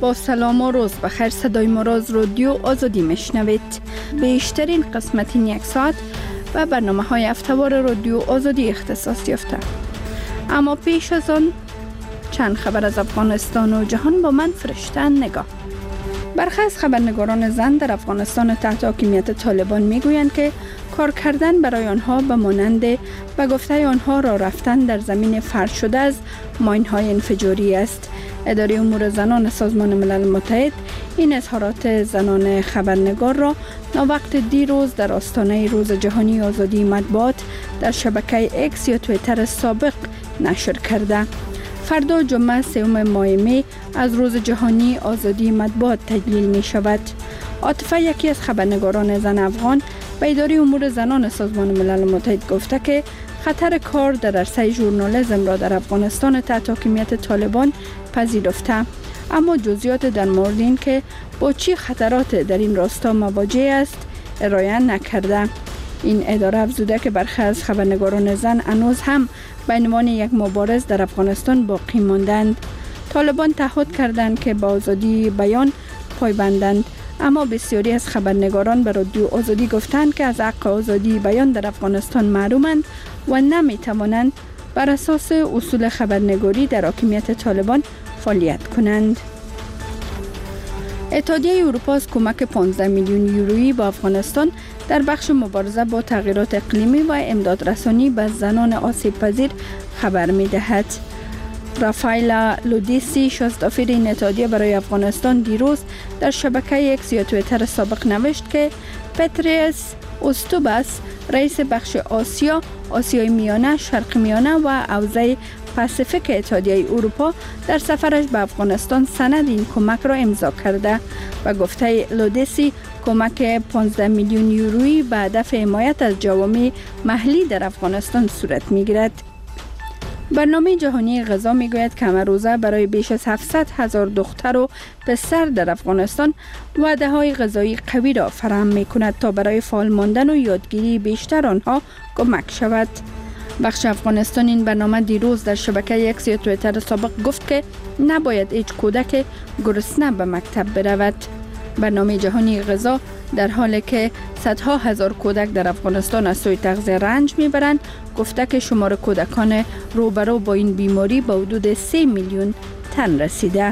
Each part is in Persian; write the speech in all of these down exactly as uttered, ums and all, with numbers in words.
با سلام و روز بخیر، صدای ما را از رادیو آزادی میشنوید. بیشترین قسمت این یک ساعت و برنامه های هفته‌وار رادیو آزادی اختصاص یافته. اما پیش از آن چند خبر از افغانستان و جهان با من فرشته نگاه. برخی از خبرنگاران زن در افغانستان تحت حاکمیت طالبان میگویند که کار کردن برای آنها به مانند به گفته آنها راه رفتن در زمین فرش شده از ماین‌های انفجاری است. اداره امور زنان سازمان ملل متحد این اظهارات زنان خبرنگار را ناوقت دیروز در آستانه روز جهانی آزادی مطبوعات در شبکه اکس یا توییتر سابق نشر کرده. فردا جمعه سوم ماه می از روز جهانی آزادی مطبوعات تجلیل می شود. عاطفه، یکی از خبرنگاران زن افغان، به اداره امور زنان سازمان ملل متحد گفته که خطر کار در عرصه ژورنالیسم را در افغانستان تحت حاکمیت طالبان پذیرفته، اما جزئیات در مورد این که با چه خطرات در این راستا مواجه است ارائه نکرده. این اداره افزوده که برخی از خبرنگاران زن هنوز هم به عنوان یک مبارز در افغانستان باقی ماندند. طالبان تعهد کردند که با آزادی بیان پایبندند، اما بسیاری از خبرنگاران به رادیو آزادی گفتند که از حق آزادی بیان در افغانستان محرومند و نمی توانند بر اساس اصول خبرنگاری در حاکمیت طالبان فعالیت کنند. اتحادیه اروپا از کمک پانزده میلیون یورویی با افغانستان در بخش مبارزه با تغییرات اقلیمی و امدادرسانی به زنان آسیب پذیر خبر می دهد. رافایلا لودیسی، شاستافیر این اتحادیه برای افغانستان، دیروز در شبکه اکس یا توییتر سابق نوشت که پتریس اوستوباس، رئیس بخش آسیا، آسیای میانه، شرق میانه و حوزه پاسیفیک اتحادیه اروپا در سفرش به افغانستان سند این کمک را امضا کرده و گفته لودیسی کمک پانزده میلیون یورویی به هدف حمایت از جوامع محلی در افغانستان صورت می‌گیرد. برنامه جهانی غذا میگوید که هر روزه برای بیش از هفتصد هزار دختر و پسر در افغانستان وعده های غذایی قوی را فراهم می کند تا برای فعال ماندن و یادگیری بیشتر آنها کمک شود. بخش افغانستان این برنامه دیروز در شبکه اکس یا توییتر سابق گفت که نباید هیچ کودک گرسنه به مکتب برود. برنامه جهانی غذا در حالی که صدها هزار کودک در افغانستان از سوی تغذیه رنج میبرند، گفته که شمار کودکان روبرو با این بیماری به حدود سه میلیون تن رسیده.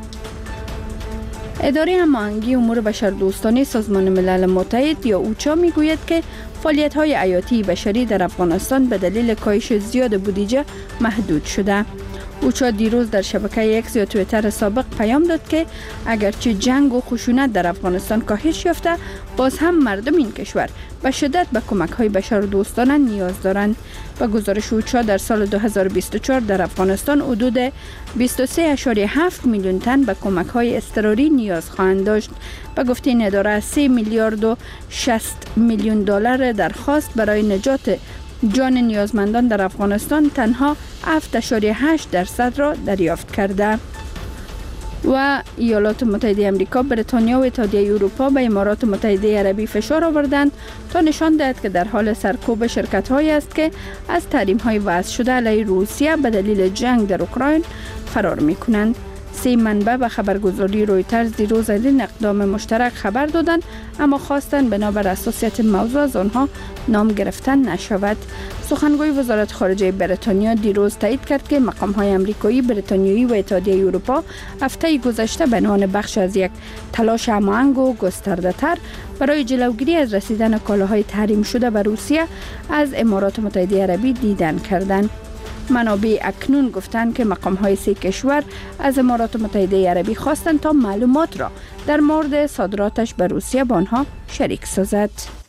اداره هماهنگی امور بشردوستانه سازمان ملل متحد یا اوچا میگوید که فعالیت‌های حیاتی بشری در افغانستان به دلیل کاهش زیاد بودجه محدود شده. اوچا دیروز در شبکه اکس یا توییتر سابق پیام داد که اگرچه جنگ و خشونت در افغانستان کاهش یافته، باز هم مردم این کشور به شدت به کمک‌های بشردوستانه نیاز دارند. به گزارش اوچا در سال دو هزار و بیست و چهار در افغانستان حدود بیست و سه ممیز هفت میلیون تن به کمک‌های اضطراری نیاز خواهند داشت. به گفته این اداره سه میلیارد و شصت میلیون دلار درخواست برای نجات جان نیازمندان در افغانستان تنها هفت ممیز هشت درصد را دریافت کرده. و ایالات متحده آمریکا، بریتانیا و اتحادیه اروپا به امارات متحده عربی فشار آوردند تا نشان دهد که در حال سرکوب شرکت‌هایی است که از تحریم‌های وضع شده علیه روسیه به دلیل جنگ در اوکراین فرار می‌کنند. سه منبع به خبرگزاری رویترز دیروز از این اقدام مشترک خبر دادند، اما خواستند بنابر حساسیت موضوع از آنها نام گرفتن نشود. سخنگوی وزارت خارجه بریتانیا دیروز تایید کرد که مقام‌های آمریکایی، بریتانیایی و اتحادیه اروپا هفته گذشته به عنوان بخش از یک تلاش هماهنگ و گسترده‌تر برای جلوگیری از رسیدن کالاهای تحریم شده به روسیه از امارات متحده عربی دیدن کردند. منابع اکنون گفتند که مقام‌های سه کشور از امارات متحده عربی خواستند تا معلومات را در مورد صادراتش به روسیه با آنها شریک سازد.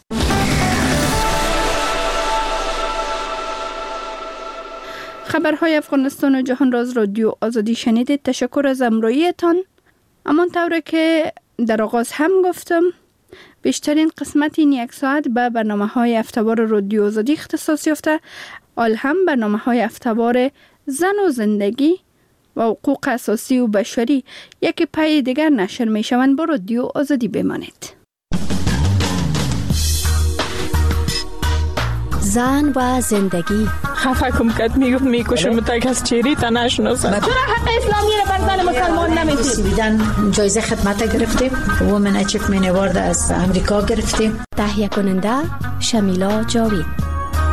خبرهای افغانستان و جهان را از رادیو آزادی شنیدید. تشکر از همراهیتان. همانطور که در آغاز هم گفتم، بیشترین قسمت این یک ساعت به برنامه‌های هفته‌وار رادیو آزادی اختصاص یافته. آل هم برنامه‌های هفته‌وار زن و زندگی و حقوق اساسی و بشری یک پای دیگر نشر می‌شوند. با رادیو آزادی بمانید. زن و زندگی. خفه کم کد میگفت میکشم تا کس چیری تا نشناسن. چرا حق اسلامی رو بر زن مسلمان نمیدید؟ بیدن جایزه خدمت گرفتیم، وومن اچیومنت اوارد از امریکا گرفتیم. تهیه کننده شمیلا جاوید.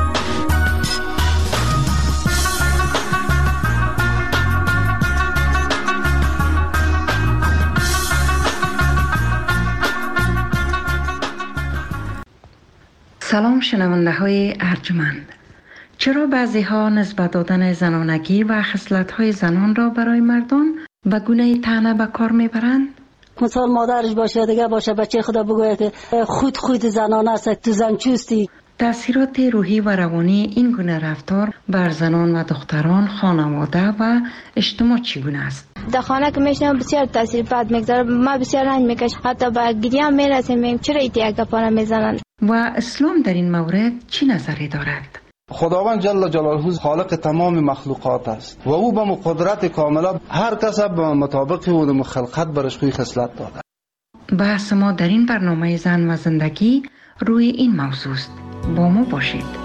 سلام شنونده های ارجمند. چرا بعضی ها نسبت دادن زنانگی و خصلت های زنان را برای مردان به گونه طعنه به کار میبرند؟ مثال مادرش باشه دیگه باشه بچه خدا بگوید که خود خود زنانه است، تو زن چوستی. تأثیرات روحی و روانی این گونه رفتار بر زنان و دختران، خانواده و اجتماع چگونه است؟ در خانه که میشنم بسیار تاثیر بد میگذاره، ما بسیار رنج میکش، حتی به گریه هم میرسیم چرا ایتی گپا میزنن. و اسلام در این مورد چی نظری دارد؟ خداوند جل جلاله خالق تمام مخلوقات است و او به قدرت کامله هر کس به مطابق او خلقت برش خوی خصلت داده. بحث ما در این برنامه زن و زندگی روی این موضوع است. با ما باشید.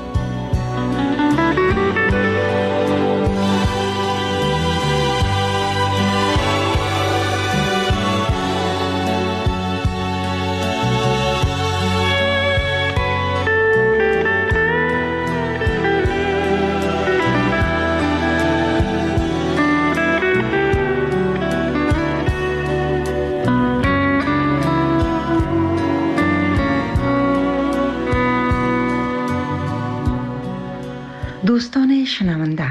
دوستان شنونده،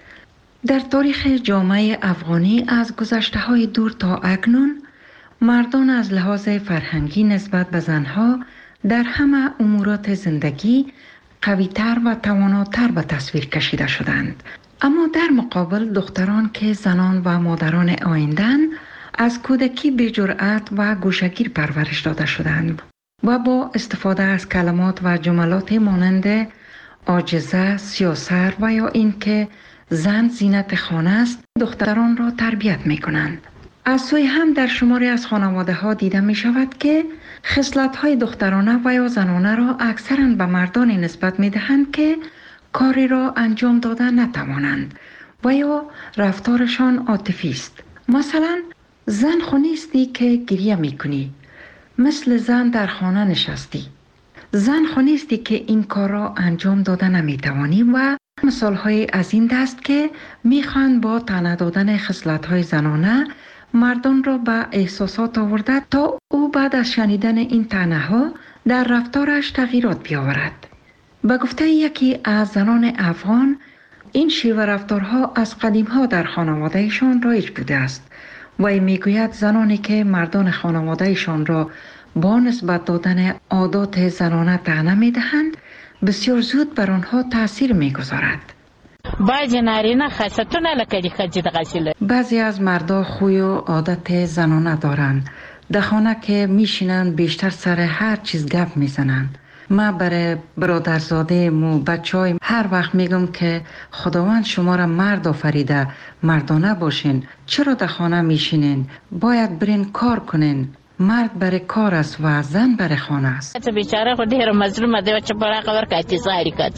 در تاریخ جامعه افغانی از گذشته های دور تا اکنون مردان از لحاظ فرهنگی نسبت به زنها در همه امورات زندگی قوی‌تر و تواناتر به تصویر کشیده شدند. اما در مقابل دختران که زنان و مادران آینده‌اند از کودکی به جرأت و گوشه‌گیر پرورش داده شدند و با استفاده از کلمات و جملات مانند عاجزه، سیاسر و یا این که زن زینت خانه است دختران را تربیت می کنند. از سوی هم در شماری از خانواده ها دیده می شود که خصلت های دخترانه و یا زنانه را اکثرا به مردانی نسبت می دهند که کاری را انجام داده نتوانند و یا رفتارشان عاطفی است. مثلا زن خو نیستی که گریه می کنی، مثل زن در خانه نشستی. زن خو نیستی که این کار را انجام داده نمیتوانی و مثال های از این دست که میخوان با طعنه دادن خصلت های زنانه مردان را به احساسات آورده تا او بعد از شنیدن این طعنه ها در رفتارش تغییرات بیاورد. به گفته یکی از زنان افغان این شیوه رفتارها از قدیم ها در خانوادهشان رایج بوده است و میگوید زنانی که مردان خانوادهشان را با نسبت دادن عادات زنانه طعنه میدهند بسیار زود بر آنها تاثیر میگذارد. بعضی نارینه خاصتونه لکه دی خجی دغسیله. بعضی از مردا خوی و عادت زنانه دارند. در خانه که میشینند بیشتر سر هر چیز گپ میزنند. ما برای برادرزاده مو بچهای هر وقت میگم که خداوند شما را مرد آفریده، مردانه باشین. چرا در خانه میشینین؟ باید برین کار کنین. مرد برای کار است و زن برای خانه است. بیچاره خود هر مظلوم ده و چه برای خبر کاتی زاری کد.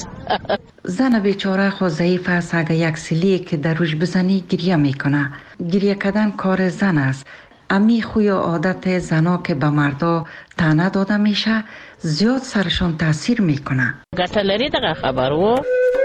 زن بیچاره خود ضعیف است، اگه یک سیلی که در روش بزنی گریه میکنه. گریه کردن کار زن است. امی خوی و عادت زنا که به مردا طعنه داده میشه زیاد سرشان تاثیر میکنه. گتلری دغه خبرو.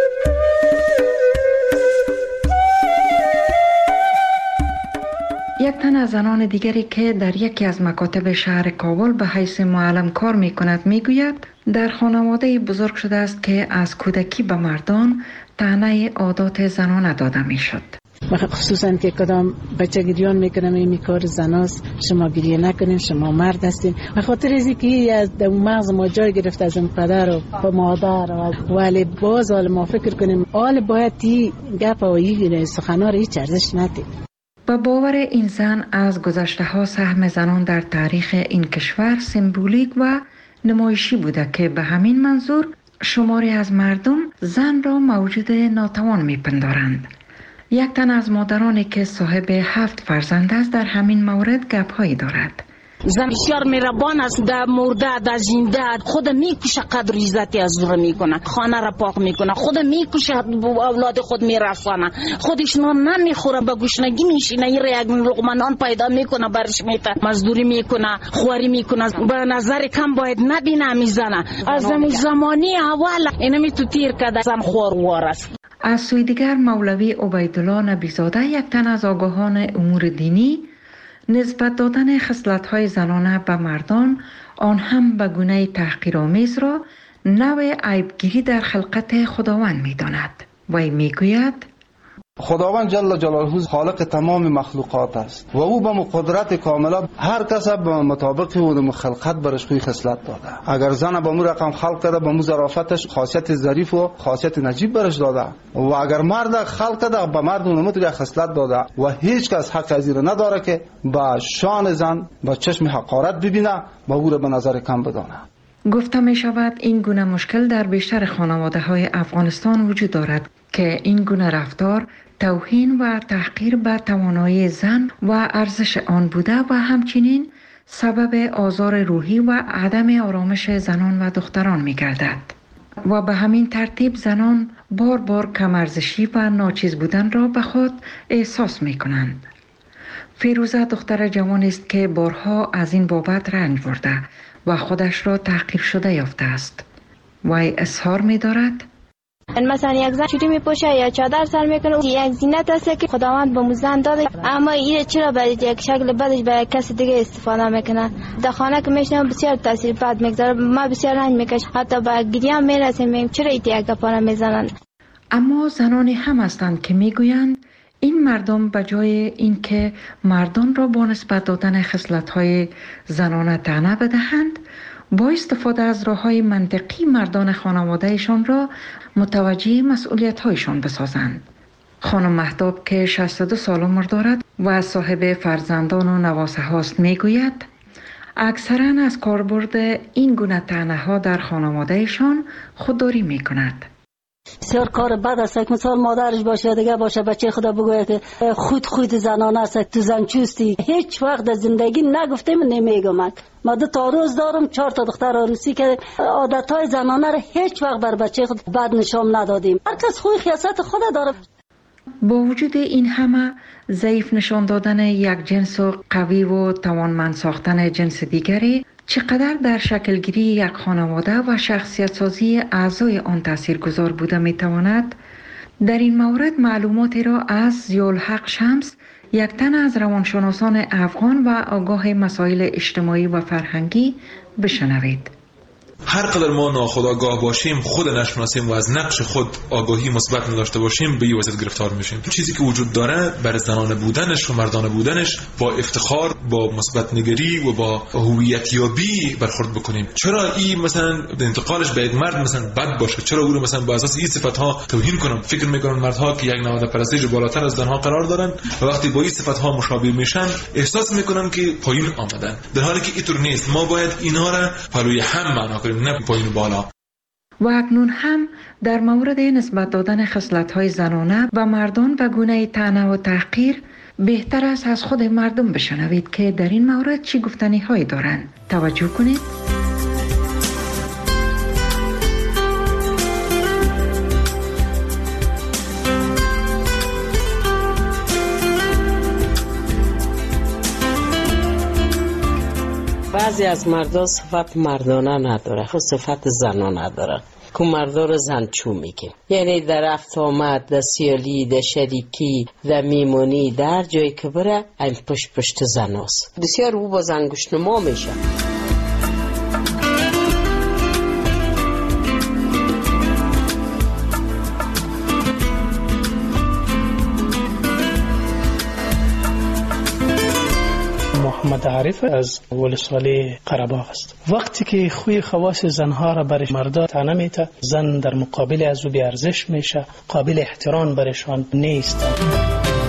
یک تن از زنان دیگری که در یکی از مکاتب شهر کابل به حیث معلم کار می کند می گوید در خانواده بزرگ شده است که از کودکی به مردان طعنه عادات زنانه داده می شد. خصوصا که کدام بچه گریان میکنم این کار زناست، شما گریه نکنین، شما مرد هستین. به خاطر از اینکه از مغز ما جای گرفت از پدر و مادر و ولی باز حال ما فکر کنیم حال باید تی گپ و این سخنان هیچ ارزش ندید. با باور این زن از گذشته ها سهم زنان در تاریخ این کشور سمبولیک و نمایشی بوده که به همین منظور شماری از مردم زن را موجود ناتوان میپندارند. یک تن از مادرانی که صاحب هفت فرزند است در همین مورد گپ هایی دارد. زن بسیار مهربان است، در مرده در زنده خود میکشه، قدر عزتی از او میکنه، خانه را پاک میکنه، خود میکشه، اولاد خود میرسانه، خودش نان نمیخوره، به گشنگی میشینه، این را یک لقمه نان پیدا میکنه برش میته، مزدوری میکنه، خواری میکنه، به نظر کم باید نبینه میزنه. از زمانی اول اینمی تو تیر کده زن خوار است. از سوی دیگر مولوی عبیدالله نبیزاده، یک تن از آگاهان امور دینی، نسبت دادن خصلت‌های زنانه به مردان، آن هم به گونه تحقیرآمیز را نوع عیبگیری در خلقت خداوند می‌داند. وی میگوید خداوند جل جلاله خالق تمام مخلوقات است و او به قدرت کامله هر کس به مطابق او خلقت برش خوی خصلت داده. اگر زن به مو رقم خلق کرده، به مو ظرافتش خاصیت ظریف و خاصیت نجیب برش داده، و اگر مرد خلق کرده، به مرد اونم تو خصلت داده و هیچ کس حق از این نداره که با شان زن با چشم حقارت ببینه و او را به نظر کم بدانه. گفته می شود این گونه مشکل در بیشتر خانواده های افغانستان وجود دارد که این گونه رفتار توهین و تحقیر به توانایی زن و ارزش آن بوده و همچنین سبب آزار روحی و عدم آرامش زنان و دختران می گردد و به همین ترتیب زنان بار بار کم ارزشی و ناچیز بودن را به خود احساس می کنند. فیروزه دختر جوانی است که بارها از این بابت رنج برده و خودش را تحقیر شده یافته است. وی اظهار می دارد مثلا یک زن چوری میپوشه یا چادر سر میکنه، یک زینت است که خداوند به زن داده، اما این چرا به یک شکل بدش به کسی دیگه استفاده میکنه. در خانه که میشنم بسیار تاثیر بد میگذاره، ما بسیار رنج میکش، حتی به گریه هم میرسیم چرا ایتی یک گپا میزنن. اما زنانی هم هستند که میگویند این مردم به جای اینکه مردان را با نسبت دادن خصلت‌های زنانه طعنه بدهند، با استفاده از راه‌های منطقی مردان خانواده‌شان را متوجه مسئولیت‌هایشان بسازند. خانم مهتاب که شصت و دو سال عمر دارد و صاحب فرزندان و نواسه هاست میگوید اکثراً از کاربرد این گونه طعنه‌ها در خانواده‌شان خودداری می‌کند. بسیار کار بد است که مثال مادرش باشه دیگه باشه بچه خدا بگوید که خود خود زنانه است، تو زن چوستی. هیچ وقت در زندگی نگفتم نمیگم. ما دو تا روز دارم، چهار تا دختر عروسی که عادتهای زنانه را هیچ وقت بر بچه خود بد نشان ندادیم. هر کس خوی خیاست خود داره. با وجود این همه ضعیف نشان دادن یک جنس و قوی و توانمند ساختن جنس دیگری چقدر در شکلگیری یک خانواده و شخصیت سازی اعضای آن تاثیرگذار بوده میتواند، در این مورد معلوماتی را از ضیاءالحق شمس، یک تن از روانشناسان افغان و آگاه مسائل اجتماعی و فرهنگی بشنوید. هر قدر ما ناخودآگاه باشیم، خود نشناسیم و از نقش خود آگاهی مثبت نداشته باشیم، به این وضعیت گرفتار میشیم. چیزی که وجود داره بر زنانه بودنش و مردانه بودنش با افتخار، با مثبت نگری و با هویت یابی برخورد بکنیم. چرا این مثلا انتقالش به یک مرد مثلا بد باشه؟ چرا او رو مثلا با اساس این صفات‌ها توهین کنم؟ فکر میکنن مردها که یک نماد پرستش بالاتر از زنها قرار دارن و وقتی با این صفات‌ها مشابه میشن احساس میکنن که پایین آمدن، در حالی که اینطور نیست. ما باید اینا را پلوی هم معنا کنیم، نه پایین بالا. و اکنون هم در مورد نسبت دادن خصلت‌های زنانه و مردان و گونه طعنه و تحقیر بهتر است از خود مردم بشنوید که در این مورد چی گفتنی هایی دارند. توجه کنید. بعضی از مردا صفت مردانه نداره، خود صفت زنانه داره که مردا رو زنچو میگه. یعنی در رفت آمد، در سیالی، در شریکی، در میمونی، در جایی که بره این پشت پشت زناست. بسیار او با زنگوش نما میشه. محمد عارف از ولسوالی قره‌باغ است. وقتی که خوی خواص زنها را برای مردا طعنه میته، زن در مقابل از او بی ارزش میشه، قابل احترام برشان نیست.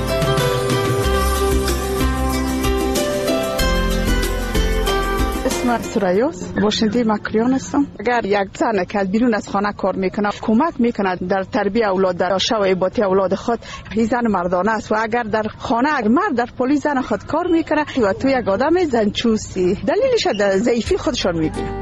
اسم نام سریاس باشنده مکریان هستم. اگر یک زن که بیرون از خانه کار میکنه کمک میکنه در تربیت اولاد در شو باطی اولاد خود، این زن مردانه است. و اگر در خانه اگر مرد در پلیس زن خود کار میکنه و تو یک آدم زنچوستی، دلیلش در ضعیفی خودشون میبینه.